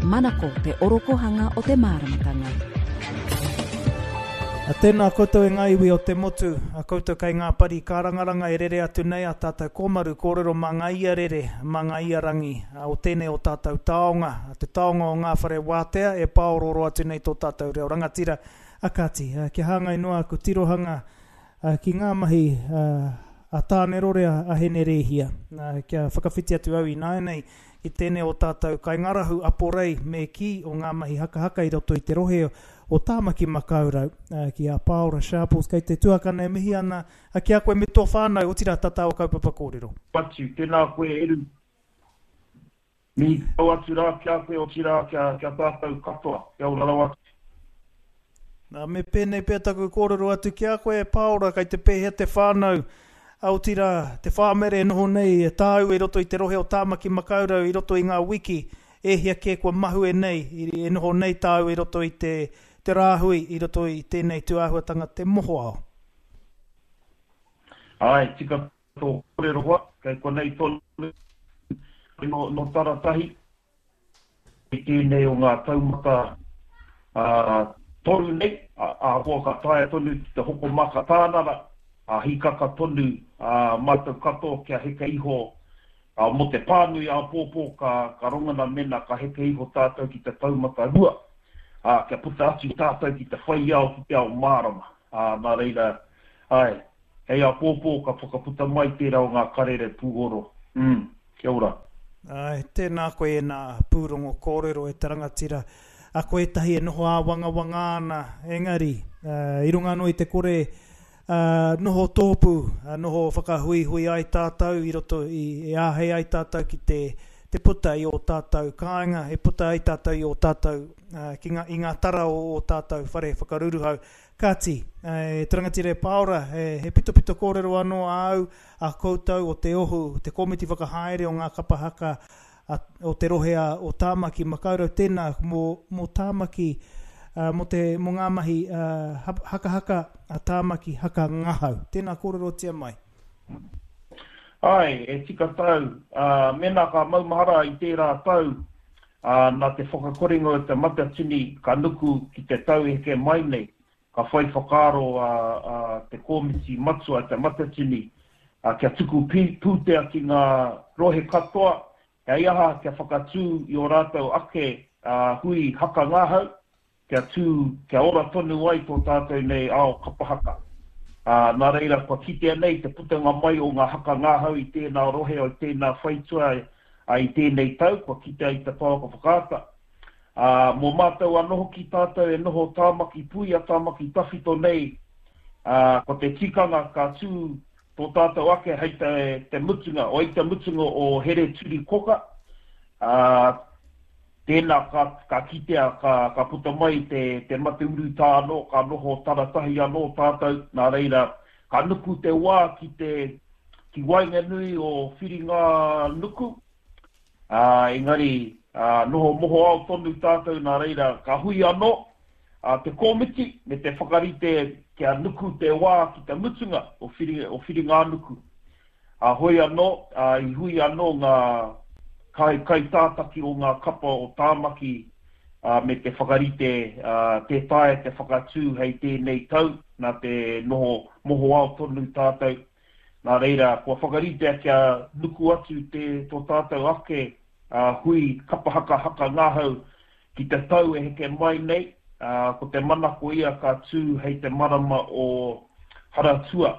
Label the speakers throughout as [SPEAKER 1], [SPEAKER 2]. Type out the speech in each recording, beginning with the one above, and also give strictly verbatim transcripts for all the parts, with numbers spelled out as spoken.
[SPEAKER 1] manako te orokohanga o te māramatanga.
[SPEAKER 2] A tēnā koutou e ngā iwi o te motu, a koutou kai ngā pari kārangaranga e rere atu nei a tātou kōmaru kōrero mā ngā ia rere, mā ngā ia rangi, o tēnei o tātou taonga, a te taonga o ngā whare wātea e pāororo atu nei tō tātou reo rangatira akati. Ki hanga ingoa ku tirohanga ki ngā mahi a tāne rore a hene rehia. Kia whakawhiti atu au i nāi nei i tēnei o tātou kai ngarahu aporei me ki o ngā mahi haka haka i roto i te rohe o tāmaki makaurau uh, ki a Paora Sharples kei te tuakana e mihi ana a ki a koe me tō whānau o tira tata o kaupapa kōrero.
[SPEAKER 3] Patu, tēnā koe eru. Mi tau atu rā ki a koe o tira ki a, ki a tātou katoa, ki a urarau atu.
[SPEAKER 2] Nā me pēnei pēr taku kōrero atu ki a koe Paora kei te pēhea te whānau au tira te whāmere noho nei e tāu e roto i te rohe o tāmaki makaurau i roto i ngā wiki e hia ke kua mahu e nei, e noho nei tāu i roto i te te rāhui i roto i tēnei tuahuatanga te moho ao.
[SPEAKER 3] Ai, tika tō kōrero hoa, kei konei tōnu no, no taratahi. I tēnei o ngā taumata uh, toru nei, a, a hoa ka taia tonu te hoko maka tānara, a hikaka tonu uh, mātou kato kia heka iho uh, mo te pānui a pōpō ka, ka rongana mena ka heka iho tātou ki te taumata rua. Uh, kia puta atu tātou ki te whai au ki te ao mārama. Uh, nā reira, ai, hei a pōpō ka whakaputa mai tērā o ngā karere pūhoro. Mm, kia ora.
[SPEAKER 2] Ai, tēnā koe e nā pūrongo kōrero e tarangatira. A koe tahi e noho a wanga wanga ana, engari. Uh, I runga no i te kore uh, noho tōpu, uh, noho whakahui hui ai tātou, i roto i e āhei ai tātou ki te te puta i o tātou kāinga, e puta ai tātou i o tātou uh, ki ngā, i ngā tara o, o tātou whare whakaruruhau. Kāti, e tarangatire Paora, he, he pito pito kōrero anō au a koutou o te ohu, te komiti whakahaere o ngā kapahaka a, o te rohea o tāmaki makaurau tēnā mō, mō tāmaki, uh, mō, te, mō ngā mahi uh, haka haka a tāmaki haka ngahau. Tēnā kōrero tia mai.
[SPEAKER 3] Ai, e tika tau, uh, mena ka maumahara i tērā tau, uh, nā te whakakoringo e te matatini ka nuku ki te tau e ke mai nei, ka whai whakaro uh, uh, te kōmiti matua e te matatini, uh, kia tuku pūtea ki ngā rohe katoa, e iaha kia whakatū i o rātou ake uh, hui haka ngāhau, kia tū, kia ora tonu ai tō tātou nei ao kapahaka. Uh, nā reira, kua kitea nei te putenga mai o ngā haka ngāhau i tēnā rohe o tēnā whaitua i tēnei tau, kua kitea i te pāwaka whakaata. Uh, mō mātou anoho ki tātou e noho tāmaki pui a tāmaki tawhito nei, uh, ko te tikanga ka tū tō tātou ake hei te, te mutunga, o i te mutunga o here turi koka. Uh, Tēnā ka, ka kitea, ka, ka puta mai te, te mateuru tāno, ka noho taratahi anō tātou, nā reira, ka nuku te wā ki te ki wainga nui o whiringa nuku. Uh, engari, uh, noho moho au tonu tātou, nā reira, ka hui anō, uh, te kōmiti, me te whakarite kia nuku te wā ki te mutunga o whiringa, o whiringa nuku. Uh, hoi anō, uh, i hui anō ngā kai, kai tātaki o ngā kapa o tāmaki uh, me te whakarite, uh, te tae, te whakatū hei tēnei tau, nā te noho moho au tonu tātou. Nā reira, kua whakarite kia nuku atu te tō tātou ake uh, hui kapahaka haka ngāhau ki te tau e heke mai nei, uh, ko te manako ia ka tū hei te marama o haratua,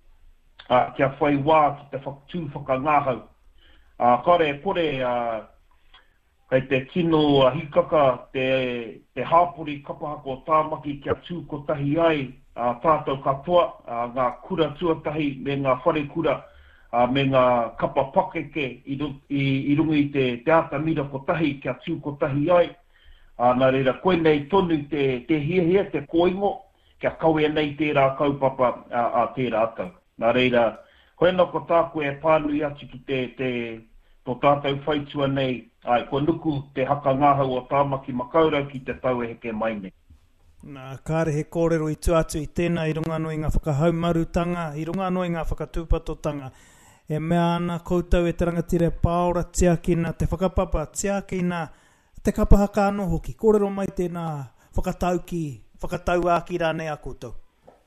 [SPEAKER 3] uh, kia whai wā ki te whakatū whaka ngāhau. Uh, kare, kore, uh, kei te kino uh, hikaka, te, te hāpori kapahaka o tāmaki kia tū ko tahi ai, uh, tātou katoa, uh, ngā kura tuatahi me ngā whare kura, uh, me ngā kapa pakeke i, i, i rungi i te, te atamira ko tahi kia tū ko tahi ai. Uh, nā reira, koe nei tonu te, te hia hia, te koingo, kia kaue nei tērā kaupapa a, a tērā atau. Nā reira, koe no ko tāku e pānui atu ki te, te tō tātou whaitua nei, ai, ko nuku te haka ngāhau o tāmaki makaurau ki te tau e heke mai nei.
[SPEAKER 2] Nā kāre he kōrero i tu atu i tēnā i runga no i ngā whakahaumarutanga, i runga no i ngā whakatūpatotanga. E mea ana koutou e tarangatire Paora tiakina te whakapapa, tiakina te kapahaka anō hoki. Kōrero mai tēnā whakatau ki, whakatau a ki rānei a koutou.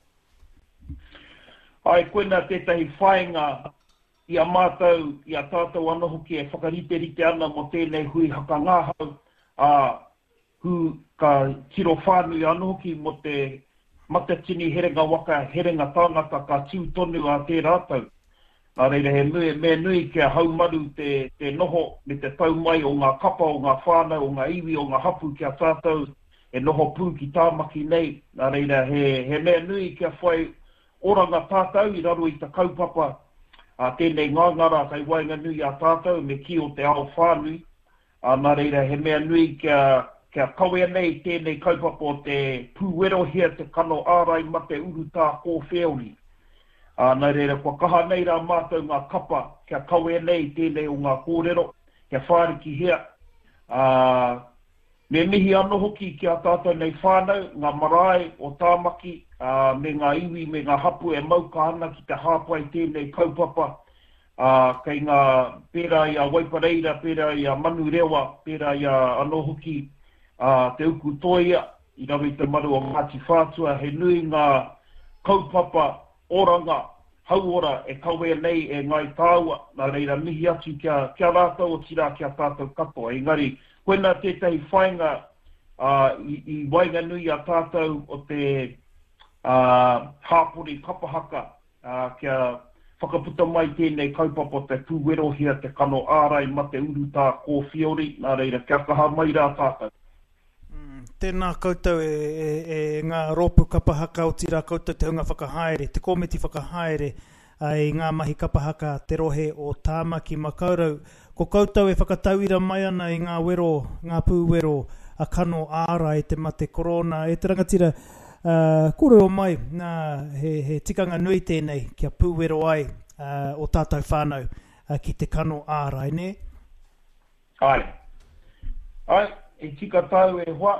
[SPEAKER 3] Ai, koena tētahi whainga i a mātou, i a tātou anō hoki e whakarite rite ana mo tēnei hui haka ngāhau, a hu ka tiro whānui anō hoki mo te matatini herenga waka, herenga tāngata ka tiu tonu a tē rātou. Nā reira he nui, me nui kia haumaru te, te noho me te taumai o ngā kapa, o ngā whānau, o ngā iwi, o ngā hapu kia tātou e noho pū ki tāmaki nei. Nā reira he, he me nui kia whai oranga tātou i raro i ta kaupapa a tēnei ngāngara kai wainga nui a tātou me ki o te ao whānui. A nā reira he mea nui kia, kia kawea nei tēnei kaupapa o te pūwero hea te kano ārai ma te uru tā kō whiauri. Uh, nā reira, kua kaha nei rā mātou ngā kapa, kia kawe nei tēnei o ngā kōrero, kia whāriki hea. Uh, me mihi anō hoki kia tātou nei whānau, ngā marae o tāmaki, uh, me ngā iwi, me ngā hapu e mauka ana ki te hāpai tēnei kaupapa, uh, kei ngā pērā i a Waipareira, pērā i a Manu Rewa, pērā i a anō hoki uh, te uku toia, i rawi te maru o Ngāti Whātua, he nui ngā kaupapa, oranga, hauora e kawe nei e ngai tāua, nā reira mihi atu kia, kia rātou o tira kia tātou katoa. Engari, koena tētahi whainga uh, i, i wainga nui a tātou o te uh, hāpori kapahaka, uh, kia whakaputa mai tēnei kaupapa te pūwerohia te kano ārai ma te uru tā kō whiori, nā reira kia kaha mai rā tātou.
[SPEAKER 2] Tēnā koutou e, e, e ngā rōpu kapahaka o tira koutou te hunga whakahaere, te komiti whakahaere ai ngā mahi kapahaka te rohe o Tāmaki Makaurau. Ko koutou e whakatauira mai ana i ngā wero, ngā pūwero a kano āra e te mate korona. E te rangatira, uh, kore o mai, nā, he, he tikanga nui tēnei kia pūwero ai uh, o tātou whānau uh, ki te kano āra, e ne?
[SPEAKER 3] Ai. Ai, e tika tau e hoa.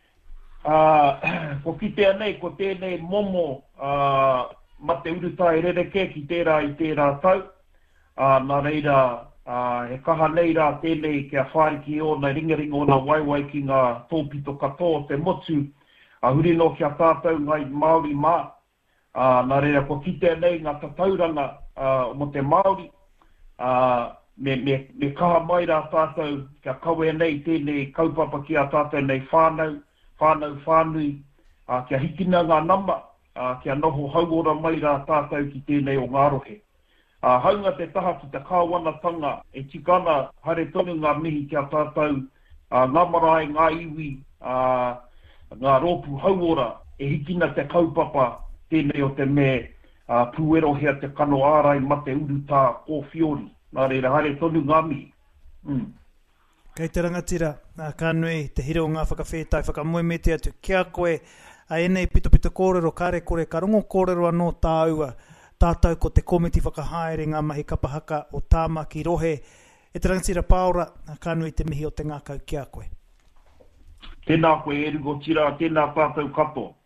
[SPEAKER 3] Uh, ko ki te anei, ko tēnei momo uh, ma te uruta e rereke ki tērā i tērā tau. Uh, nā reira, uh, he kaha nei rā tēnei kia whāriki o na ringaringa o na waiwai ki ngā tōpito katoa te motu. A uh, hurino kia tātou ngai Māori mā. Uh, nā reira, ko ki te anei ngā tatauranga uh, mo te Māori. Uh, me, me, me kaha mai rā tātou kia kawe nei tēnei kaupapa ki a tātou nei whānau. Whānau whānui, uh, kia hikina ngā nama, uh, kia noho hauora mai rā tātou ki tēnei o ngā rohe. Uh, haunga te taha ki te kāwanatanga, e tikana hare tonu ngā mihi kia tātou, uh, ngā marae, ngā iwi, uh, ngā rōpu hauora, e hikina te kaupapa tēnei o te me uh, pūerohea te kano ārai ma te uru tā kō whiori. Nā reira, hare tonu ngā mihi. Mm.
[SPEAKER 2] Kei te rangatira, uh, ka nui, te hiro o ngā whakawhetai, whakamuemete atu, kia koe, a enei pito pito kōrero, kare kore, ka rongo kōrero anō tā ua, tātou ko te komiti whakahaere ngā mahi kapahaka o Tāmaki rohe. E te rangatira Paora, ka nui te mihi o te ngākau, kia koe.
[SPEAKER 3] Tēnā koe, Erugo Tira, tēnā tātou katoa.